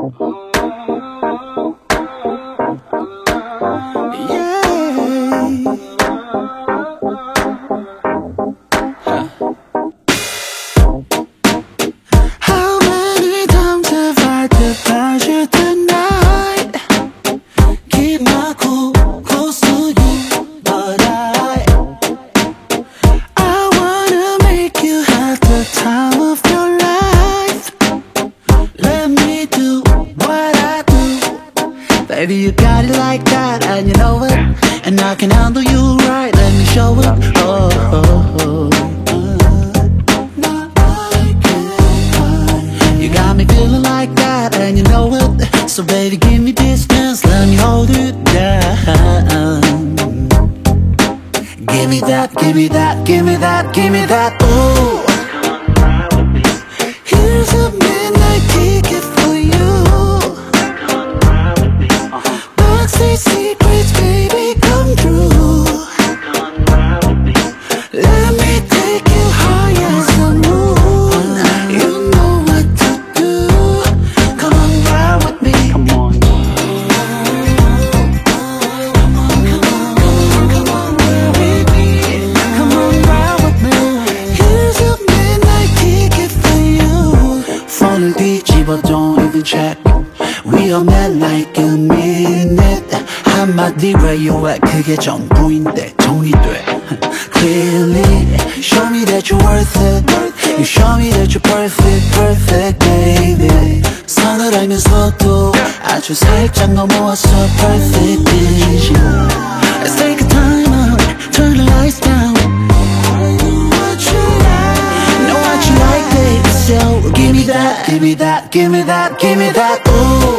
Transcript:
How many times have I defied you tonight? Keep my cool close to you, but I wanna make you have the time of your life. Let me do what I do. Baby, you got it like that, and you know it. And I can handle you right, let me show it. Oh, oh, oh. You got me feeling like that, and you know it. So baby, give me distance, let me hold it down. Give me that, give me that, give me that, give me that, ooh. Here's a midnight ticket for you. Backstage secrets, baby, come true. Let me take you high as the moon. You know what to do. Come on, ride with me. Come on. Come on, come on, ride with me. Come on, ride with me. Here's a midnight ticket for you. Phone 뒤집어, don't even check. We all met like a minute. 한마디 where you at 그게 전부인데 정이 돼. Clearly, show me that you're worth it. You show me that you're perfect, perfect, baby. 선을 알면서도 아주 살짝 넘어왔어, perfect vision. Let's take a time out, turn the lights down. Know what you like, baby, so give me that, give me that, give me that, give me that, ooh.